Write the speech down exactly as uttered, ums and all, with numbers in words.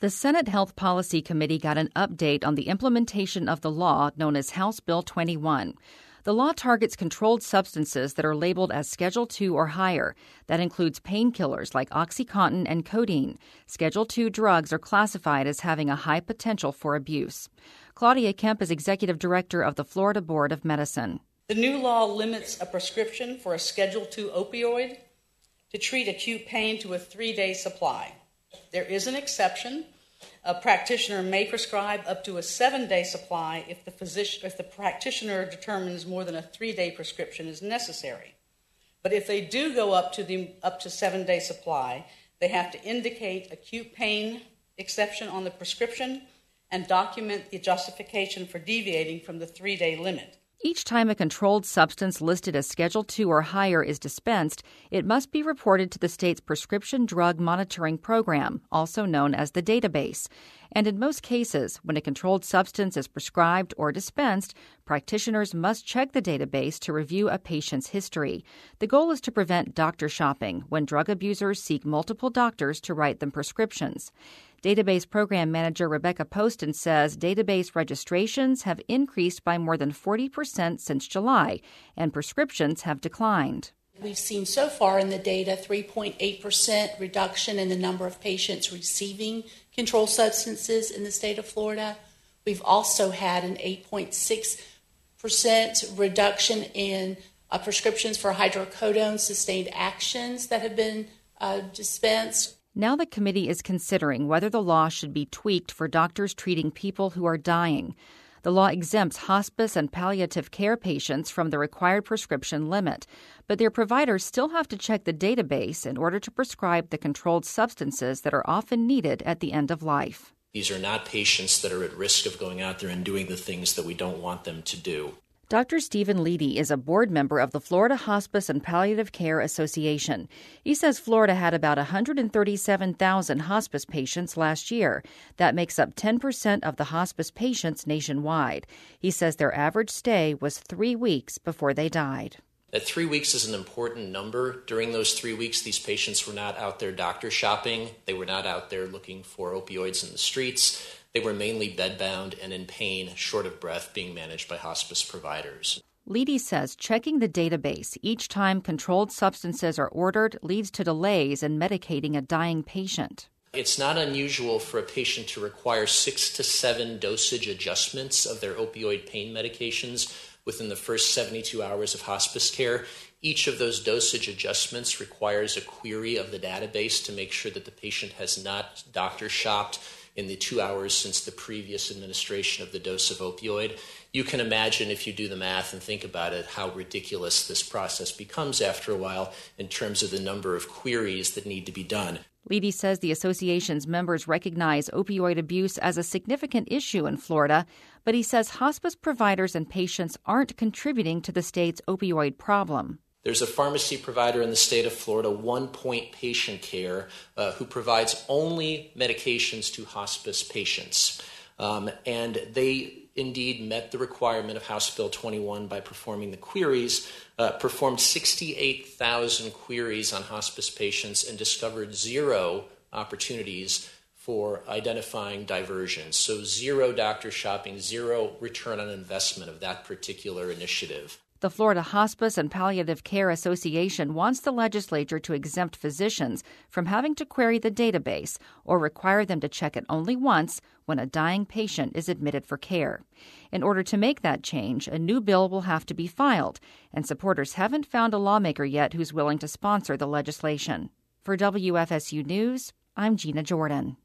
The Senate Health Policy Committee got an update on the implementation of the law known as House Bill twenty-one. The law targets controlled substances that are labeled as Schedule two or higher. That includes painkillers like OxyContin and codeine. Schedule two drugs are classified as having a high potential for abuse. Claudia Kemp is executive director of the Florida Board of Medicine. The new law limits a prescription for a Schedule two opioid to treat acute pain to a three-day supply. There is an exception. A practitioner may prescribe up to a seven-day supply if the physician, if the practitioner determines more than a three-day prescription is necessary. But if they do go up to the up to seven-day supply, they have to indicate acute pain exception on the prescription and document the justification for deviating from the three-day limit. Each time a controlled substance listed as Schedule two or higher is dispensed, it must be reported to the state's Prescription Drug Monitoring Program, also known as the database. And in most cases, when a controlled substance is prescribed or dispensed, practitioners must check the database to review a patient's history. The goal is to prevent doctor shopping when drug abusers seek multiple doctors to write them prescriptions. Database Program Manager Rebecca Poston says database registrations have increased by more than forty percent since July, and prescriptions have declined. We've seen so far in the data three point eight percent reduction in the number of patients receiving controlled substances in the state of Florida. We've also had an eight point six percent reduction in uh, prescriptions for hydrocodone sustained actions that have been uh, dispensed. Now the committee is considering whether the law should be tweaked for doctors treating people who are dying. The law exempts hospice and palliative care patients from the required prescription limit, but their providers still have to check the database in order to prescribe the controlled substances that are often needed at the end of life. These are not patients that are at risk of going out there and doing the things that we don't want them to do. Doctor Stephen Leedy is a board member of the Florida Hospice and Palliative Care Association. He says Florida had about one hundred thirty-seven thousand hospice patients last year. That makes up ten percent of the hospice patients nationwide. He says their average stay was three weeks before they died. That three weeks is an important number. During those three weeks, these patients were not out there doctor shopping. They were not out there looking for opioids in the streets. They were mainly bedbound and in pain, short of breath, being managed by hospice providers. Leedy says checking the database each time controlled substances are ordered leads to delays in medicating a dying patient. It's not unusual for a patient to require six to seven dosage adjustments of their opioid pain medications within the first seventy-two hours of hospice care. Each of those dosage adjustments requires a query of the database to make sure that the patient has not doctor shopped in the two hours since the previous administration of the dose of opioid. You can imagine, if you do the math and think about it, how ridiculous this process becomes after a while in terms of the number of queries that need to be done. Leedy says the association's members recognize opioid abuse as a significant issue in Florida, but he says hospice providers and patients aren't contributing to the state's opioid problem. There's a pharmacy provider in the state of Florida, One Point Patient Care, uh, who provides only medications to hospice patients. Um, and they indeed met the requirement of House Bill twenty-one by performing the queries, uh, performed sixty-eight thousand queries on hospice patients and discovered zero opportunities for identifying diversions. So zero doctor shopping, zero return on investment of that particular initiative. The Florida Hospice and Palliative Care Association wants the legislature to exempt physicians from having to query the database or require them to check it only once when a dying patient is admitted for care. In order to make that change, a new bill will have to be filed, and supporters haven't found a lawmaker yet who's willing to sponsor the legislation. For W F S U News, I'm Gina Jordan.